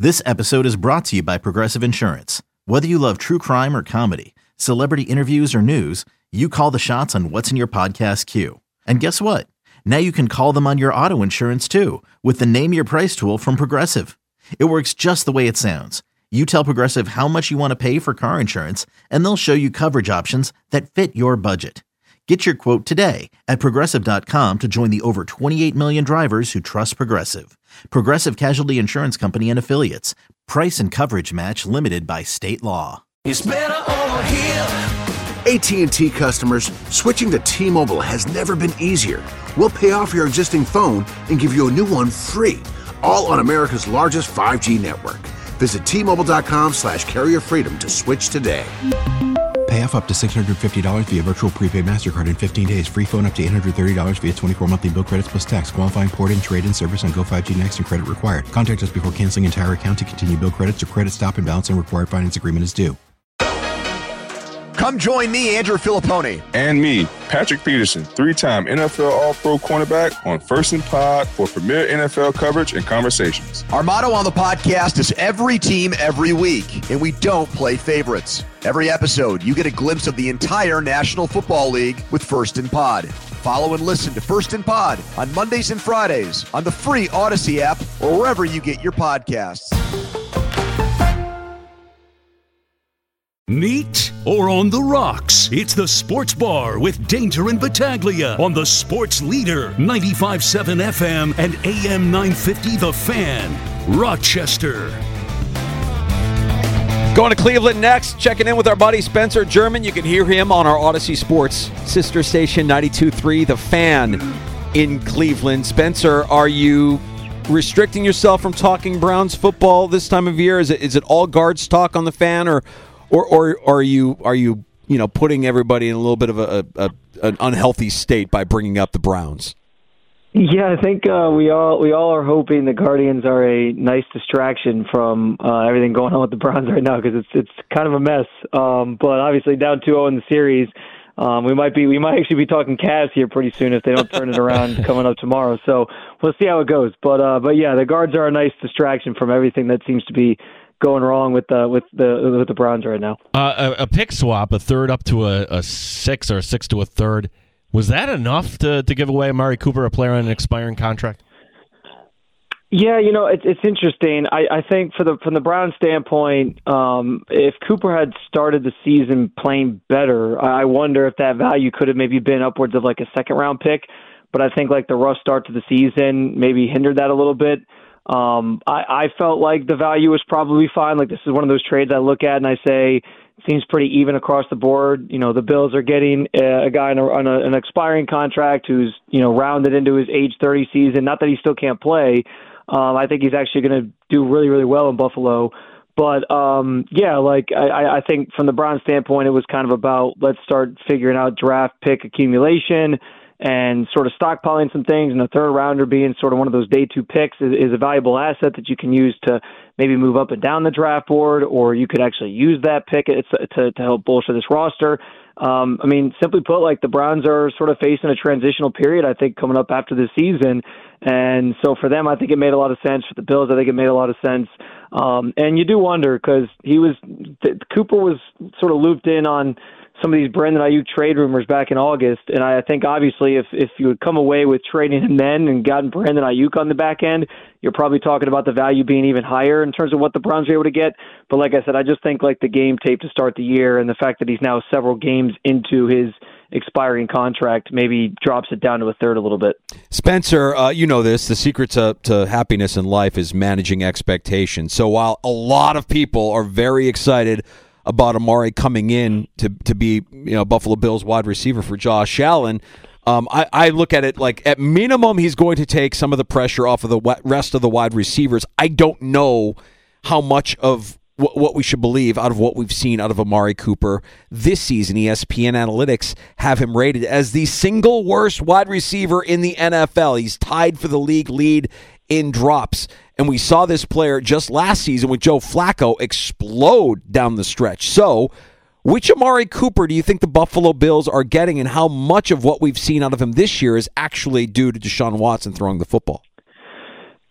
This episode is brought to you by Progressive Insurance. Whether you love true crime or comedy, celebrity interviews or news, you call the shots on what's in your podcast queue. And guess what? Now you can call them on your auto insurance too with the Name Your Price tool from Progressive. It works just the way it sounds. You tell Progressive how much you want to pay for car insurance, and they'll show you coverage options that fit your budget. Get your quote today at Progressive.com to join the over 28 million drivers who trust Progressive. Progressive Casualty Insurance Company and Affiliates. Price and coverage match limited by state law. It's better over here. AT&T customers, switching to T-Mobile has never been easier. We'll pay off your existing phone and give you a new one free, all on America's largest 5G network. Visit T-Mobile.com/carrier freedom to switch today. Pay off up to $650 via virtual prepaid MasterCard in 15 days. Free phone up to $830 via 24 monthly bill credits plus tax. Qualifying port-in, trade-in service on Go 5G Next and credit required. Contact us before canceling entire account to continue bill credits or credit stop and balance and required finance agreement is due. Come join me, Andrew Filippone. And me, Patrick Peterson, 3-time NFL All-Pro cornerback on First and Pod for premier NFL coverage and conversations. Our motto on the podcast is every team, every week, and we don't play favorites. Every episode, you get a glimpse of the entire National Football League with First and Pod. Follow and listen to First and Pod on Mondays and Fridays on the free Odyssey app or wherever you get your podcasts. Neat or on the rocks? It's the Sports Bar with Danger and Battaglia on the Sports Leader, 95.7 FM and AM 950 The Fan, Rochester. Going to Cleveland next, checking in with our buddy Spencer German. You can hear him on our Odyssey Sports sister station 92.3 The Fan in Cleveland. Spencer, are you restricting yourself from talking Browns football this time of year? Is it all guards talk on The Fan, or are you putting everybody in a little bit of an unhealthy state by bringing up the Browns? Yeah, I think we all are hoping the Guardians are a nice distraction from everything going on with the Browns right now, because it's kind of a mess. But obviously down 2-0 in the series, we might actually be talking Cavs here pretty soon if they don't turn it around coming up tomorrow. So we'll see how it goes. But yeah, the guards are a nice distraction from everything that seems to be going wrong with the Browns right now. A pick swap, a third up to a 6 or a 6 to a third. Was that enough to give away Amari Cooper, a player on an expiring contract? Yeah, it's interesting. I think from the Browns standpoint, if Cooper had started the season playing better, I wonder if that value could have maybe been upwards of like a second-round pick. But I think like the rough start to the season maybe hindered that a little bit. I felt like the value was probably fine. Like, this is one of those trades I look at and I say, it seems pretty even across the board. The Bills are getting a guy on an expiring contract who's, rounded into his age 30 season. Not that he still can't play. I think he's actually going to do really, really well in Buffalo. But, I think from the Browns standpoint, it was kind of about, let's start figuring out draft pick accumulation and sort of stockpiling some things, and a third rounder being sort of one of those day 2 picks is a valuable asset that you can use to maybe move up and down the draft board, or you could actually use that pick to help bolster this roster. Simply put, like, the Browns are sort of facing a transitional period, I think, coming up after this season. And so for them, I think it made a lot of sense. For the Bills, I think it made a lot of sense. And you do wonder, because Cooper was sort of looped in on some of these Brandon Ayuk trade rumors back in August, and I think obviously if you had come away with trading him then and gotten Brandon Ayuk on the back end, you're probably talking about the value being even higher in terms of what the Browns are able to get. But like I said, I just think like the game tape to start the year and the fact that he's now several games into his expiring contract maybe drops it down to a third a little bit. Spencer, you know this, the secret to happiness in life is managing expectations. So while a lot of people are very excited about Amari coming in to be Buffalo Bills wide receiver for Josh Allen, I look at it like at minimum he's going to take some of the pressure off of the rest of the wide receivers. I don't know how much of what we should believe out of what we've seen out of Amari Cooper this season. ESPN Analytics have him rated as the single worst wide receiver in the NFL. He's tied for the league lead in drops. And we saw this player just last season with Joe Flacco explode down the stretch. So which Amari Cooper do you think the Buffalo Bills are getting, and how much of what we've seen out of him this year is actually due to Deshaun Watson throwing the football?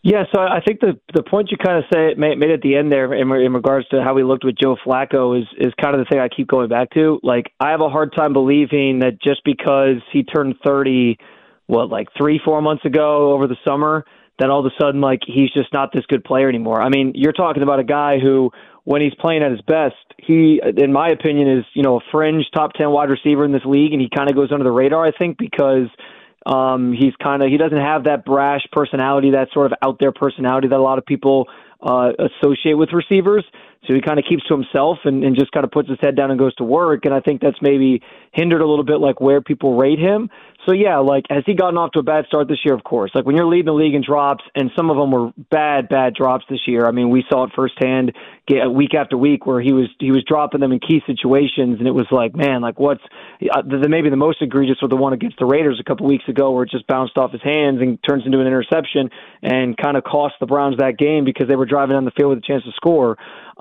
Yeah, so I think the point you kind of made at the end there in regards to how we looked with Joe Flacco is kind of the thing I keep going back to. Like, I have a hard time believing that just because he turned 30, 3-4 months ago over the summer, that all of a sudden, like, he's just not this good player anymore. I mean, you're talking about a guy who, when he's playing at his best, he, in my opinion, is, a fringe top 10 wide receiver in this league, and he kind of goes under the radar, I think, because he doesn't have that brash personality, that sort of out there personality that a lot of people associate with receivers. So he kind of keeps to himself and just kind of puts his head down and goes to work. And I think that's maybe hindered a little bit, like, where people rate him. So yeah, like, has he gotten off to a bad start this year? Of course. Like, when you're leading the league in drops, and some of them were bad drops this year. I mean, we saw it firsthand week after week where he was dropping them in key situations, and it was like, man, like, what's maybe the most egregious was the one against the Raiders a couple weeks ago where it just bounced off his hands and turns into an interception and kind of cost the Browns that game because they were driving down the field with a chance to score.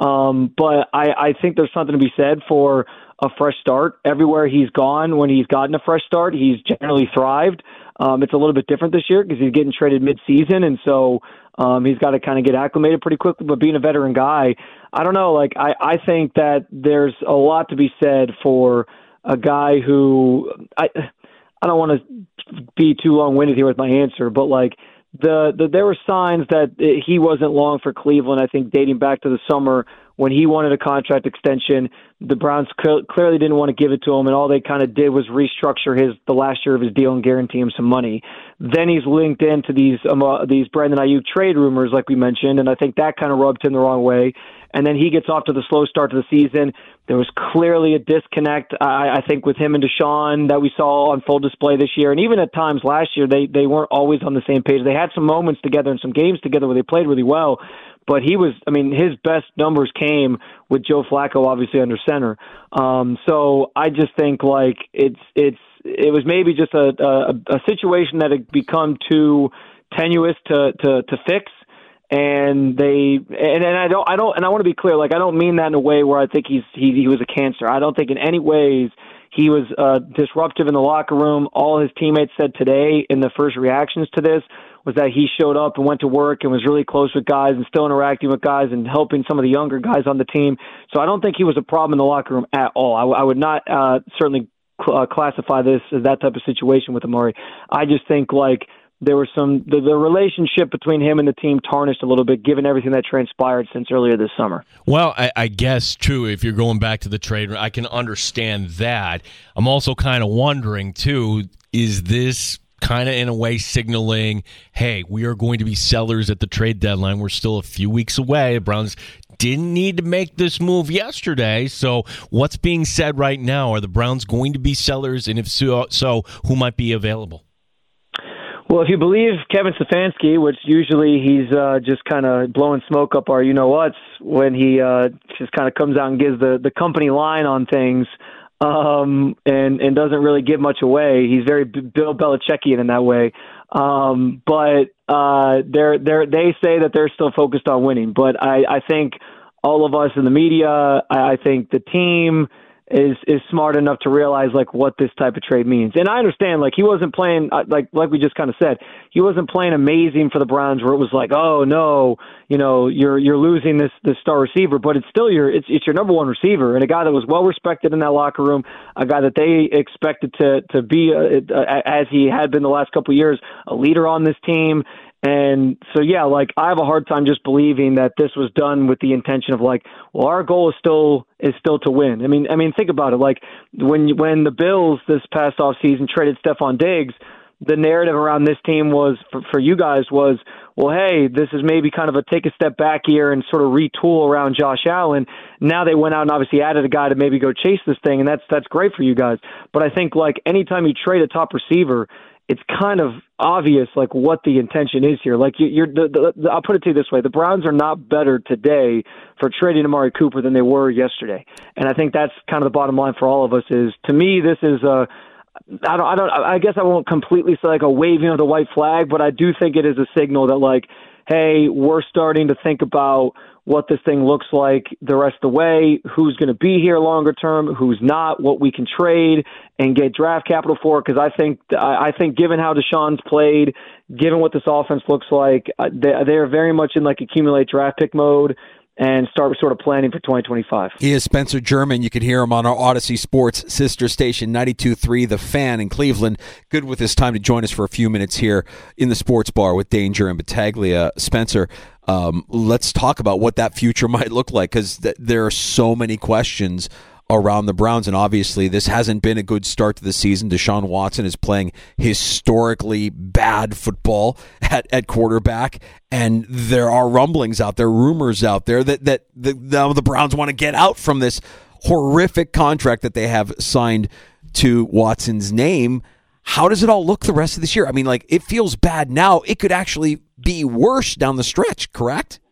But I think there's something to be said for a fresh start. Everywhere he's gone, when he's gotten a fresh start, he's generally thrived. It's a little bit different this year because he's getting traded mid-season, and so he's got to kind of get acclimated pretty quickly. But being a veteran guy, I don't know. Like, I think that there's a lot to be said for a guy who I don't want to be too long-winded here with my answer, but like, there were signs that he wasn't long for Cleveland, I think, dating back to the summer when he wanted a contract extension. The Browns clearly didn't want to give it to him, and all they kind of did was restructure the last year of his deal and guarantee him some money. Then he's linked into these Brandon Ayuk trade rumors, like we mentioned, and I think that kind of rubbed him the wrong way. And then he gets off to the slow start to the season. There was clearly a disconnect, I think, with him and Deshaun that we saw on full display this year. And even at times last year, they weren't always on the same page. They had some moments together and some games together where they played really well. But his best numbers came with Joe Flacco, obviously, under center. So I just think, like, it was maybe just a situation that had become too tenuous to fix. And I want to be clear, like, I don't mean that in a way where I think he was a cancer. I don't think in any ways he was disruptive in the locker room. All his teammates said today in the first reactions to this was that he showed up and went to work and was really close with guys and still interacting with guys and helping some of the younger guys on the team. So I don't think he was a problem in the locker room at all. I would not certainly classify this as that type of situation with Amari. I just think, like, there was the relationship between him and the team tarnished a little bit given everything that transpired since earlier this summer. Well, I guess, true, if you're going back to the trade, I can understand that. I'm also kind of wondering, too, is this kind of in a way signaling, hey, we are going to be sellers at the trade deadline. We're still a few weeks away. The Browns didn't need to make this move yesterday, so what's being said right now? Are the Browns going to be sellers, and if so, who might be available? Well, if you believe Kevin Stefanski, which usually he's just kind of blowing smoke up our you-know-whats when he just kind of comes out and gives the company line on things and doesn't really give much away. He's very Bill Belichickian in that way. But they say that they're still focused on winning. But I think all of us in the media, I think the team is smart enough to realize, like, what this type of trade means. And I understand, like, he wasn't playing, like we just kind of said, he wasn't playing amazing for the Browns where it was like, oh no, you're losing this star receiver, but it's still it's your number one receiver and a guy that was well respected in that locker room, a guy that they expected to be as he had been the last couple of years, a leader on this team. And so, yeah, like, I have a hard time just believing that this was done with the intention of, like, well, our goal is still to win. I mean, think about it. Like, when the Bills this past offseason traded Stephon Diggs, the narrative around this team was, for you guys, was, well, hey, this is maybe kind of a take a step back here and sort of retool around Josh Allen. Now they went out and obviously added a guy to maybe go chase this thing, and that's great for you guys. But I think, like, anytime you trade a top receiver, it's kind of obvious, like, what the intention is here. Like, I'll put it to you this way: the Browns are not better today for trading Amari Cooper than they were yesterday, and I think that's kind of the bottom line for all of us. Is, to me, this is I guess I won't completely say like a waving of the white flag, but I do think it is a signal that, like, hey, we're starting to think about what this thing looks like the rest of the way, who's going to be here longer term, who's not, what we can trade and get draft capital for. Because I think given how Deshaun's played, given what this offense looks like, they're very much in like accumulate draft pick mode and start sort of planning for 2025. He is Spencer German. You can hear him on our Odyssey Sports sister station, 92.3 The Fan in Cleveland. Good with his time to join us for a few minutes here in the Sports Bar with Danger and Battaglia. Spencer, let's talk about what that future might look like, because there are so many questions around the Browns, and obviously this hasn't been a good start to the season. Deshaun Watson is playing historically bad football at quarterback, and there are rumblings out there, rumors out there that the Browns want to get out from this horrific contract that they have signed to Watson's name. How does it all look the rest of this year? I mean, like, it feels bad now. It could actually be worse down the stretch, correct?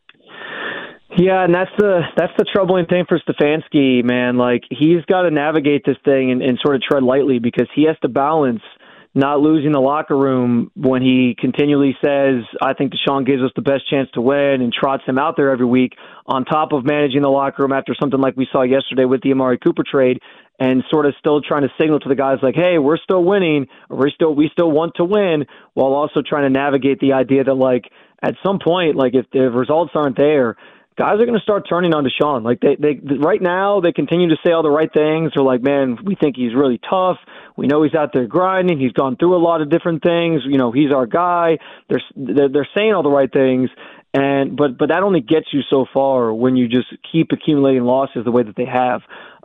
Yeah, and that's the troubling thing for Stefanski, man. Like, he's got to navigate this thing and sort of tread lightly, because he has to balance not losing the locker room when he continually says, I think Deshaun gives us the best chance to win, and trots him out there every week, on top of managing the locker room after something like we saw yesterday with the Amari Cooper trade, and sort of still trying to signal to the guys like, hey, we're still winning, we still want to win, while also trying to navigate the idea that, like, at some point, like, if the results aren't there, guys are going to start turning on Deshaun. Like, they right now, they continue to say all the right things. They're like, man, we think he's really tough. We know he's out there grinding. He's gone through a lot of different things. You know, he's our guy. They're saying all the right things, but that only gets you so far when you just keep accumulating losses the way that they have.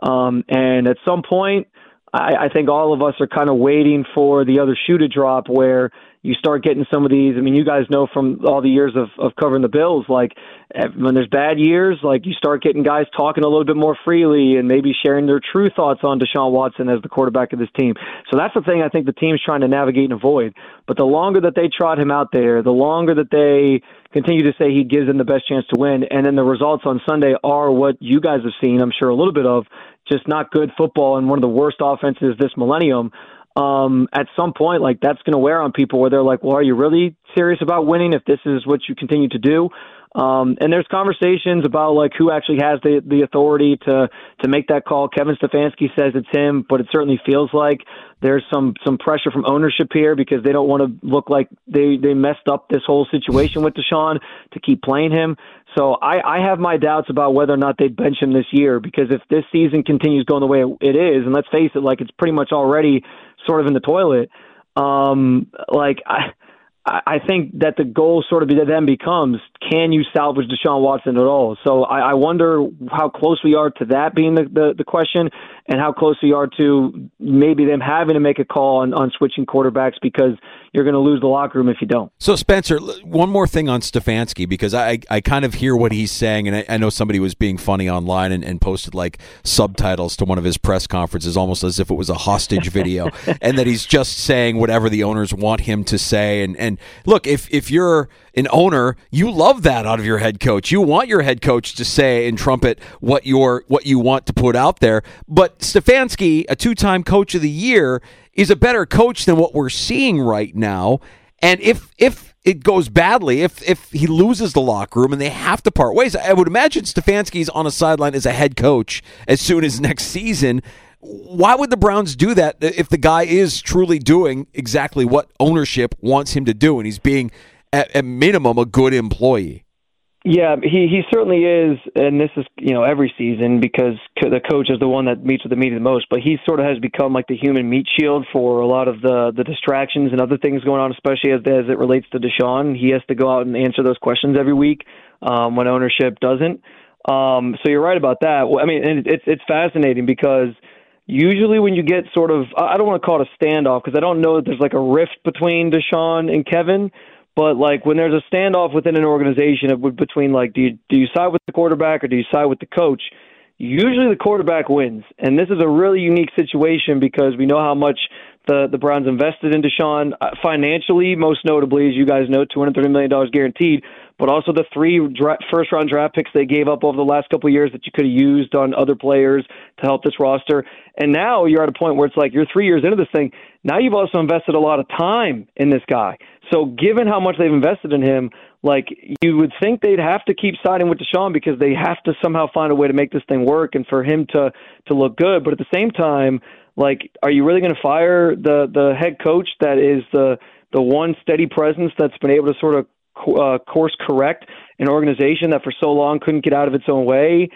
And at some point, I think all of us are kind of waiting for the other shoe to drop, where you start getting some of these. I mean, you guys know from all the years of covering the Bills, like, when there's bad years, like, you start getting guys talking a little bit more freely and maybe sharing their true thoughts on Deshaun Watson as the quarterback of this team. So that's the thing I think the team's trying to navigate and avoid. But the longer that they trot him out there, the longer that they continue to say he gives them the best chance to win, and then the results on Sunday are what you guys have seen, I'm sure, a little bit of, just not good football and one of the worst offenses this millennium. At some point, like, that's going to wear on people, where they're like, well, are you really serious about winning if this is what you continue to do? And there's conversations about, like, who actually has the authority to make that call. Kevin Stefanski says it's him, but it certainly feels like there's some pressure from ownership here, because they don't want to look like they messed up this whole situation with Deshaun to keep playing him. So I have my doubts about whether or not they'd bench him this year, because if this season continues going the way it is, and let's face it, like, it's pretty much already sort of in the toilet, I think that the goal sort of then becomes, can you salvage Deshaun Watson at all? So I wonder how close we are to that being the question, and how close we are to maybe them having to make a call on switching quarterbacks, because you're going to lose the locker room if you don't. So, Spencer, one more thing on Stefanski, because I kind of hear what he's saying, and I know somebody was being funny online and posted, like, subtitles to one of his press conferences, almost as if it was a hostage video, and that he's just saying whatever the owners want him to say. And look, if you're an owner, you love that out of your head coach. You want your head coach to say and trumpet what you want to put out there. But Stefanski, a two-time coach of the year, is a better coach than what we're seeing right now. And if it goes badly, if he loses the locker room and they have to part ways, I would imagine Stefanski's on a sideline as a head coach as soon as next season. Why would the Browns do that if the guy is truly doing exactly what ownership wants him to do, and he's being, at minimum, a good employee? Yeah, he certainly is, and this is, every season, because the coach is the one that meets with the media the most, but he sort of has become like the human meat shield for a lot of the distractions and other things going on, especially as it relates to Deshaun. He has to go out and answer those questions every week when ownership doesn't. So you're right about that. I mean, and it's fascinating, because usually when you get sort of, I don't want to call it a standoff, because I don't know that there's like a rift between Deshaun and Kevin, but like when there's a standoff within an organization between, like, do you side with the quarterback or do you side with the coach? Usually the quarterback wins. And this is a really unique situation, because we know how much the Browns invested in Deshaun financially, most notably, as you guys know, $230 million guaranteed, but also the 3 first-round draft picks they gave up over the last couple of years that you could have used on other players to help this roster. And now you're at a point where it's like you're 3 years into this thing. Now you've also invested a lot of time in this guy. So given how much they've invested in him, like you would think they'd have to keep siding with Deshaun because they have to somehow find a way to make this thing work and for him to look good. But at the same time, like, are you really going to fire the head coach that is the one steady presence that's been able to sort of course correct an organization that for so long couldn't get out of its own way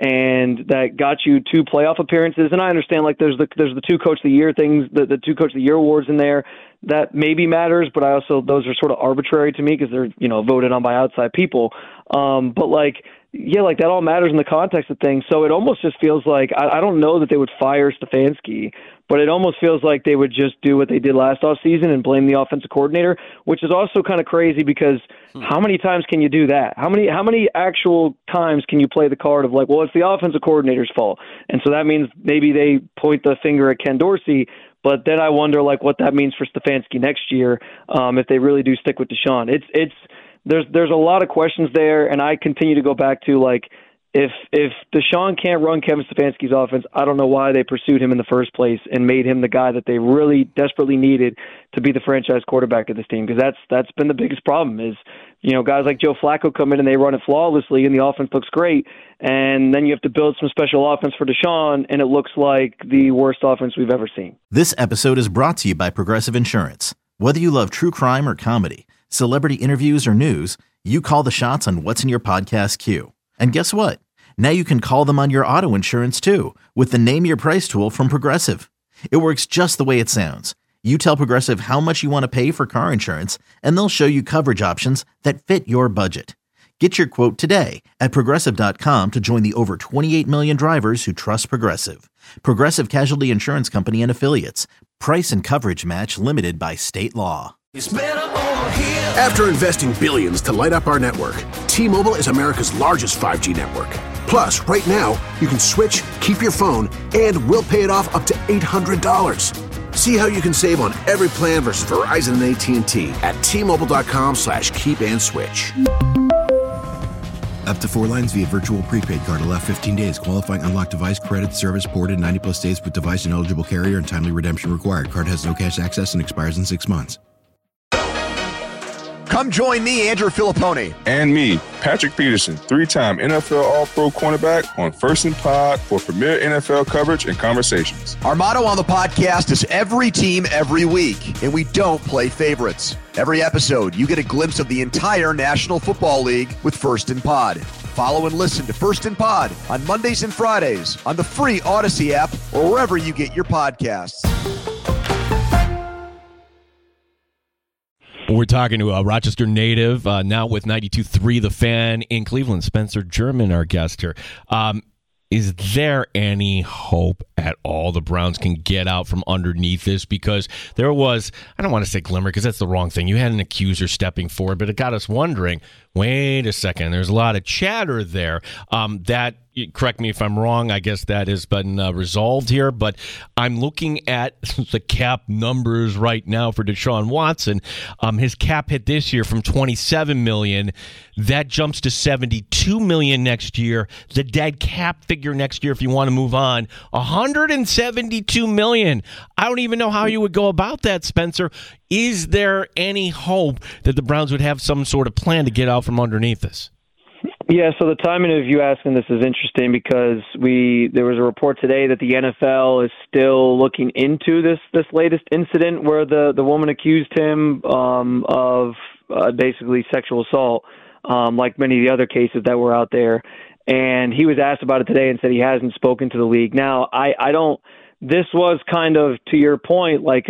and that got you 2 playoff appearances? And I understand, like, there's the 2 coach of the year things, the 2 coach of the year awards in there that maybe matters, but I also, those are sort of arbitrary to me because they're, voted on by outside people. But like, yeah, like that all matters in the context of things. So it almost just feels like, I don't know that they would fire Stefanski, but it almost feels like they would just do what they did last offseason and blame the offensive coordinator, which is also kind of crazy because how many times can you do that? How many actual times can you play the card of like, well, it's the offensive coordinator's fault. And so that means maybe they point the finger at Ken Dorsey, but then I wonder like what that means for Stefanski next year if they really do stick with Deshaun. There's a lot of questions there, and I continue to go back to like if Deshaun can't run Kevin Stefanski's offense, I don't know why they pursued him in the first place and made him the guy that they really desperately needed to be the franchise quarterback of this team, because that's been the biggest problem is, guys like Joe Flacco come in and they run it flawlessly and the offense looks great, and then you have to build some special offense for Deshaun and it looks like the worst offense we've ever seen. This episode is brought to you by Progressive Insurance. Whether you love true crime or comedy, celebrity interviews or news, you call the shots on what's in your podcast queue. And guess what? Now you can call them on your auto insurance too with the Name Your Price tool from Progressive. It works just the way it sounds. You tell Progressive how much you want to pay for car insurance, and they'll show you coverage options that fit your budget. Get your quote today at Progressive.com to join the over 28 million drivers who trust Progressive. Progressive Casualty Insurance Company and Affiliates. Price and coverage match limited by state law. It's better over here. After investing billions to light up our network, T-Mobile is America's largest 5G network. Plus, right now, you can switch, keep your phone, and we'll pay it off up to $800. See how you can save on every plan versus Verizon and AT&T at T-Mobile.com/keep-and-switch. Up to 4 lines via virtual prepaid card. Allow 15 days. Qualifying unlocked device credit service ported 90-plus days with device and eligible carrier and timely redemption required. Card has no cash access and expires in 6 months. Come join me, Andrew Filippone. And me, Patrick Peterson, 3-time NFL All-Pro cornerback on First and Pod for premier NFL coverage and conversations. Our motto on the podcast is every team, every week, and we don't play favorites. Every episode, you get a glimpse of the entire National Football League with First and Pod. Follow and listen to First and Pod on Mondays and Fridays on the free Odyssey app or wherever you get your podcasts. We're talking to a Rochester native, now with 92.3 The Fan in Cleveland, Spencer German, our guest here. Is there any hope at all the Browns can get out from underneath this? Because there was, I don't want to say glimmer because that's the wrong thing. You had an accuser stepping forward, but it got us wondering, wait a second, there's a lot of chatter there. That, correct me if I'm wrong, I guess that has been resolved here, but I'm looking at the cap numbers right now for Deshaun Watson. His cap hit this year from $27 million. That jumps to $72 million next year. The dead cap figure next year, if you want to move on, $172 million. I don't even know how you would go about that, Spencer. Is there any hope that the Browns would have some sort of plan to get out from underneath this? Yeah, so the timing of you asking this is interesting because there was a report today that the NFL is still looking into this latest incident where the woman accused him of basically sexual assault, like many of the other cases that were out there. And he was asked about it today and said he hasn't spoken to the league. Now, I don't. This was kind of, to your point, like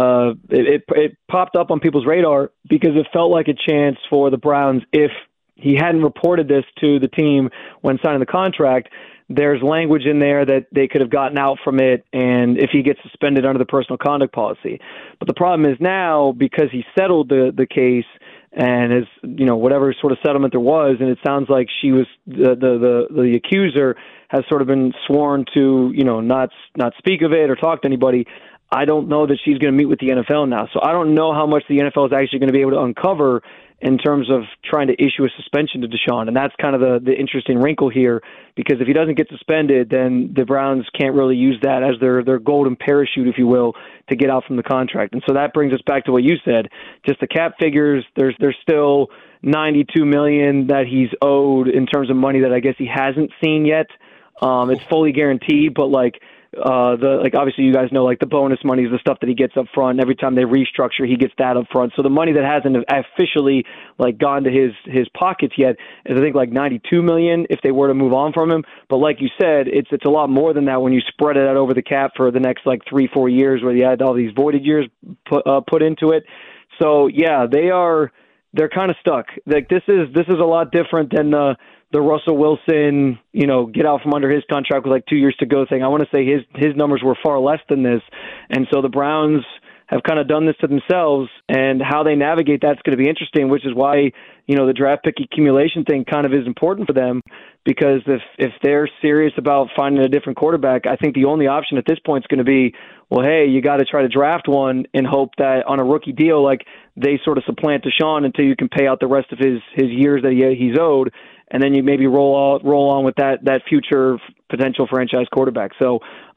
it popped up on people's radar because it felt like a chance for the Browns if he hadn't reported this to the team when signing the contract. There's language in there that they could have gotten out from it, and if he gets suspended under the personal conduct policy. But the problem is now, because he settled the case and is, whatever sort of settlement there was, and it sounds like she was the accuser has sort of been sworn to, not speak of it or talk to anybody. I don't know that she's going to meet with the NFL now. So I don't know how much the NFL is actually going to be able to uncover in terms of trying to issue a suspension to Deshaun. And that's kind of the interesting wrinkle here, because if he doesn't get suspended, then the Browns can't really use that as their golden parachute, if you will, to get out from the contract. And so that brings us back to what you said, just the cap figures. There's still, $92 million that he's owed in terms of money that I guess he hasn't seen yet. It's fully guaranteed, but obviously you guys know, like, the bonus money is the stuff that he gets up front. And every time they restructure, he gets that up front. So the money that hasn't officially gone to his pockets yet is, I think, like $92 million if they were to move on from him. But like you said, it's a lot more than that when you spread it out over the cap for the next 3-4 years, where you had all these voided years put into it. So yeah, they're kind of stuck. Like, this is a lot different than the Russell Wilson, get out from under his contract with 2 years to go thing. I want to say his numbers were far less than this. And so the Browns have kind of done this to themselves, and how they navigate that's going to be interesting, which is why, the draft pick accumulation thing kind of is important for them, because if they're serious about finding a different quarterback, I think the only option at this point is going to be, well, hey, you got to try to draft one and hope that on a rookie deal, they sort of supplant Deshaun until you can pay out the rest of his years that he's owed. And then you maybe roll on with that future potential franchise quarterback. So,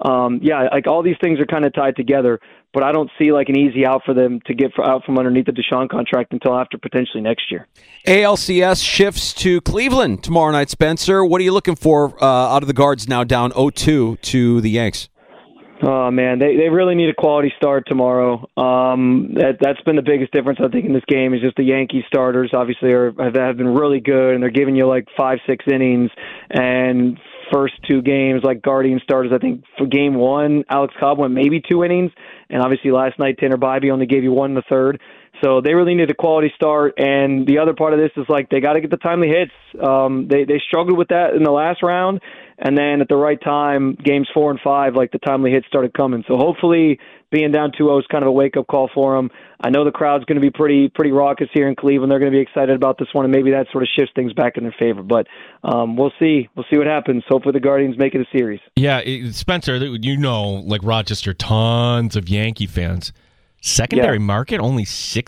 all these things are kind of tied together, but I don't see an easy out for them to get out from underneath the Deshaun contract until after potentially next year. ALCS shifts to Cleveland tomorrow night, Spencer. What are you looking for out of the Guards now down 0-2 to the Yanks? Oh, man, they really need a quality start tomorrow. That's been the biggest difference, I think, in this game, is just the Yankee starters obviously have been really good, and they're giving you 5-6 innings. And first two games, Guardian starters, I think for game one, Alex Cobb went maybe 2 innings. And obviously last night, Tanner Bybee only gave you 1 in the third. So they really need a quality start. And the other part of this is they got to get the timely hits. They struggled with that in the last round. And then at the right time, games 4 and 5, the timely hits started coming. So hopefully being down 2-0 is kind of a wake-up call for them. I know the crowd's going to be pretty raucous here in Cleveland. They're going to be excited about this one, and maybe that sort of shifts things back in their favor. But we'll see. We'll see what happens. Hopefully the Guardians make it a series. Yeah, Spencer, Rochester, tons of Yankee fans. Secondary market only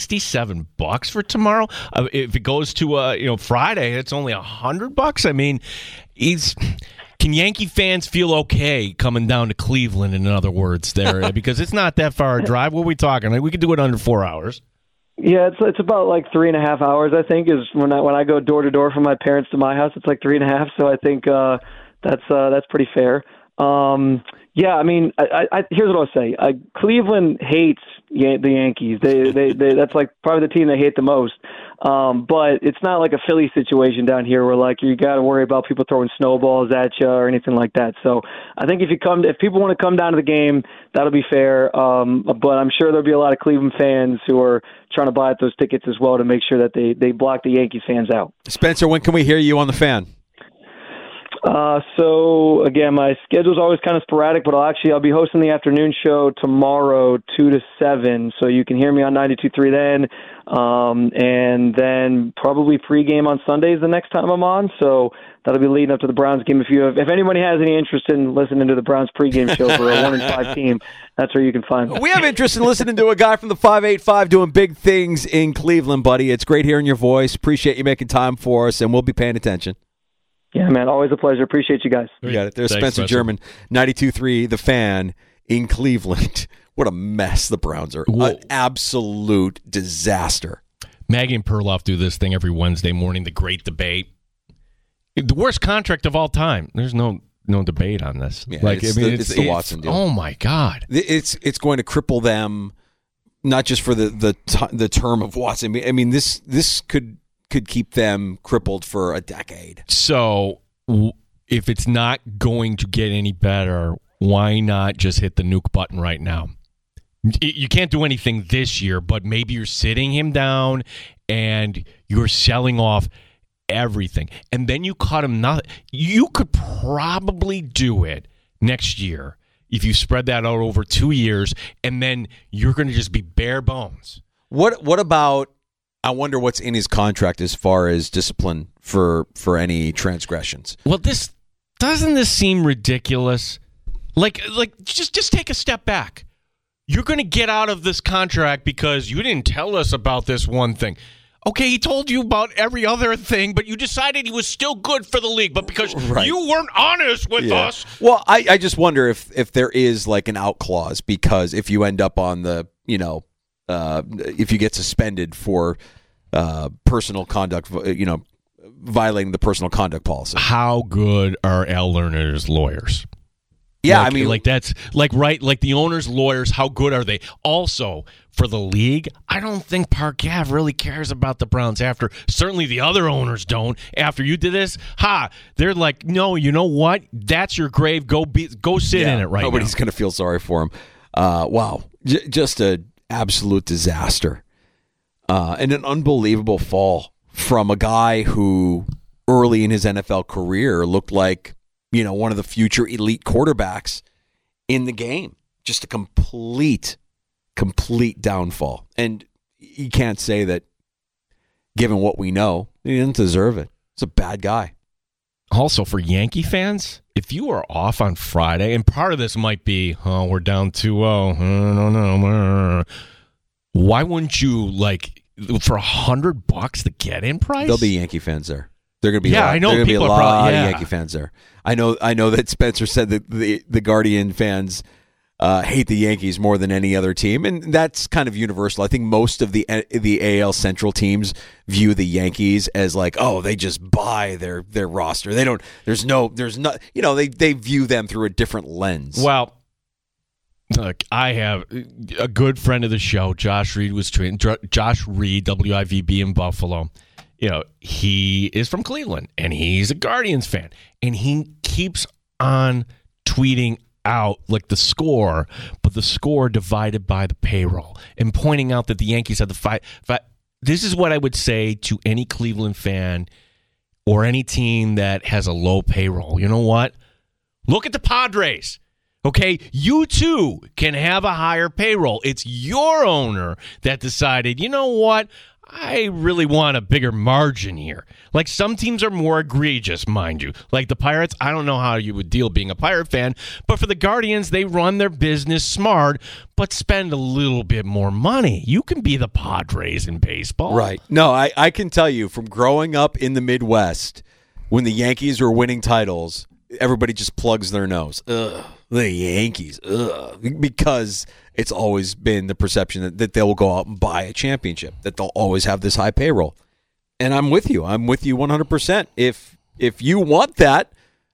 $67 for tomorrow. If it goes to Friday, it's only $100. I mean, can Yankee fans feel okay coming down to Cleveland? In other words, there because it's not that far a drive. What are we talking? We could do it under 4 hours. Yeah, it's about 3.5 hours. I think is when I go door to door from my parents to my house. It's 3.5. So I think that's pretty fair. Yeah, I mean, here's what I'll say. Cleveland hates the Yankees. They that's probably the team they hate the most. But it's not like a Philly situation down here where you got to worry about people throwing snowballs at you or anything like that. So I think if people want to come down to the game, that'll be fair. But I'm sure there'll be a lot of Cleveland fans who are trying to buy up those tickets as well to make sure that they block the Yankees fans out. Spencer, when can we hear you on the Fan? So again, my schedule's always kind of sporadic, but I'll be hosting the afternoon show tomorrow, 2 to 7. So you can hear me on 92.3 then, and then probably pregame on Sundays the next time I'm on. So that'll be leading up to the Browns game. If anybody has any interest in listening to the Browns pregame show for a 1-5 team, that's where you can find me. We have interest in listening to a guy from the 585 doing big things in Cleveland, buddy. It's great hearing your voice. Appreciate you making time for us, and we'll be paying attention. Yeah, man, always a pleasure. Appreciate you guys. You got it. There's Spencer German, 92.3, The Fan in Cleveland. What a mess the Browns are. An absolute disaster. Maggie and Perloff do this thing every Wednesday morning, the great debate. The worst contract of all time. There's no debate on this. Yeah, it's the Watson deal. Oh, my God. It's going to cripple them, not just for the term of Watson. I mean, this could keep them crippled for a decade. So if it's not going to get any better, why not just hit the nuke button right now? You can't do anything this year, but maybe you're sitting him down and you're selling off everything. And then you cut him nothing. You could probably do it next year if you spread that out over 2 years, and then you're going to just be bare bones. What about, I wonder what's in his contract as far as discipline for any transgressions. Well, doesn't this seem ridiculous? Like just take a step back. You're going to get out of this contract because you didn't tell us about this one thing. Okay, he told you about every other thing, but you decided he was still good for the league. But because you weren't honest with us. Well, I just wonder if there is an out clause, because if you end up on the, if you get suspended for personal conduct, violating the personal conduct policy. How good are Al Lerner's lawyers? Yeah, I mean, that's right. The owner's lawyers, how good are they? Also, for the league, I don't think Park Ave really cares about the Browns after. Certainly the other owners don't. After you did this, they're like, no, you know what? That's your grave. Go sit in it right now. Nobody's going to feel sorry for him. Wow. Just an absolute disaster. And an unbelievable fall from a guy who early in his NFL career looked like, one of the future elite quarterbacks in the game. Just a complete downfall. And you can't say that, given what we know, he didn't deserve it. He's a bad guy. Also, for Yankee fans, if you are off on Friday, and part of this might be, we're down 2-0, I don't know. Why wouldn't you, for $100 the get-in price? There'll be Yankee fans there. They're going to be I know there are people be a lot of Yankee fans there. I know that Spencer said that the Guardian fans hate the Yankees more than any other team, and that's kind of universal. I think most of the AL Central teams view the Yankees as they just buy their roster. They don't. There's not. They view them through a different lens. Well, look, I have a good friend of the show, Josh Reed, Josh Reed, WIVB in Buffalo. He is from Cleveland, and he's a Guardians fan, and he keeps on tweeting out the score, but the score divided by the payroll, and pointing out that the Yankees had the five. This is what I would say to any Cleveland fan or any team that has a low payroll. You know what? Look at the Padres. Okay, you too can have a higher payroll. It's your owner that decided, you know what? I really want a bigger margin here. Some teams are more egregious, mind you. Like the Pirates, I don't know how you would deal being a Pirate fan, but for the Guardians, they run their business smart, but spend a little bit more money. You can be the Padres in baseball. Right. No, I can tell you from growing up in the Midwest, when the Yankees were winning titles, everybody just plugs their nose. Ugh, the Yankees. Ugh. Because it's always been the perception that they'll go out and buy a championship, that they'll always have this high payroll. And I'm with you. I'm with you 100%. If you want that,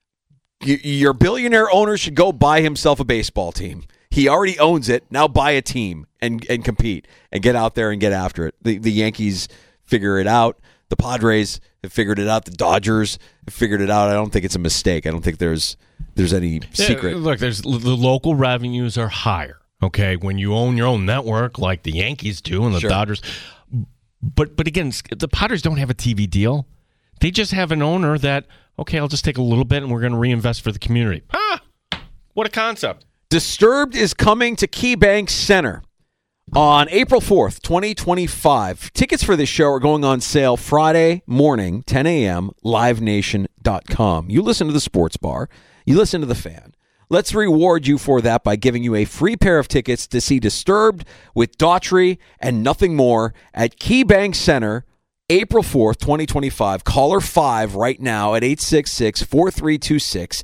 your billionaire owner should go buy himself a baseball team. He already owns it. Now buy a team and compete and get out there and get after it. The Yankees figure it out. The Padres have figured it out. The Dodgers have figured it out. I don't think it's a mistake. I don't think there's any secret. Look, the local revenues are higher. Okay, when you own your own network like the Yankees do and the Dodgers. But again, the Padres don't have a TV deal. They just have an owner that, okay, I'll just take a little bit and we're going to reinvest for the community. What a concept. Disturbed is coming to KeyBank Center on April 4th, 2025. Tickets for this show are going on sale Friday morning, 10 a.m., livenation.com. You listen to the Sports Bar. You listen to the Fan. Let's reward you for that by giving you a free pair of tickets to see Disturbed with Daughtry and Nothing More at KeyBank Center, April 4th, 2025. Caller 5 right now at 866-4326,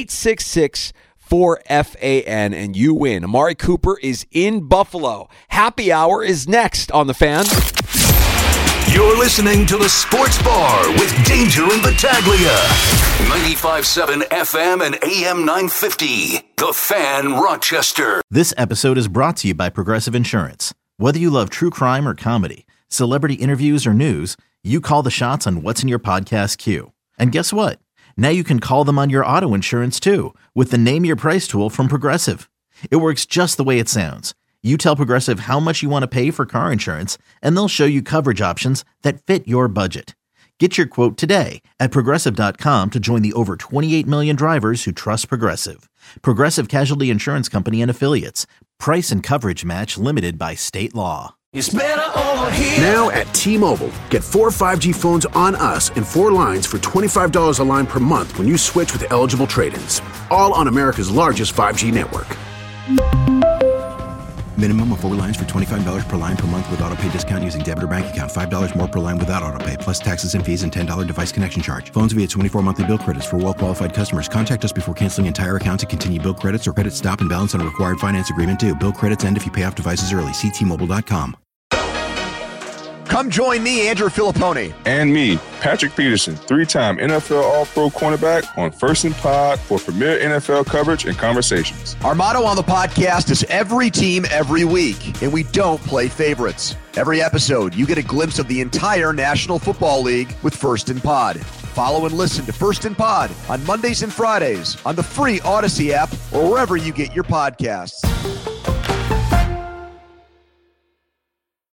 866-4FAN, and you win. Amari Cooper is in Buffalo. Happy Hour is next on The Fan. You're listening to the Sports Bar with Danger and Battaglia. 95.7 FM and AM 950. The Fan, Rochester. This episode is brought to you by Progressive Insurance. Whether you love true crime or comedy, celebrity interviews or news, you call the shots on what's in your podcast queue. And guess what? Now you can call them on your auto insurance too with the Name Your Price tool from Progressive. It works just the way it sounds. You tell Progressive how much you want to pay for car insurance, and they'll show you coverage options that fit your budget. Get your quote today at Progressive.com to join the over 28 million drivers who trust Progressive. Progressive Casualty Insurance Company and Affiliates. Price and coverage match limited by state law. It's better over here. Now at T-Mobile, get 4 5G phones on us and 4 lines for $25 a line per month when you switch with eligible trade-ins. All on America's largest 5G network. Minimum of 4 lines for $25 per line per month with autopay discount using debit or bank account. $5 more per line without autopay, plus taxes and fees and $10 device connection charge. Phones via 24 monthly bill credits for well-qualified customers. Contact us before canceling entire account to continue bill credits or credit stop and balance on required finance agreement due. Bill credits end if you pay off devices early. See T-Mobile.com. Come join me, Andrew Filippone. And me, Patrick Peterson, 3-time NFL All-Pro cornerback on First and Pod for premier NFL coverage and conversations. Our motto on the podcast is every team, every week, and we don't play favorites. Every episode, you get a glimpse of the entire National Football League with First and Pod. Follow and listen to First and Pod on Mondays and Fridays on the free Odyssey app or wherever you get your podcasts.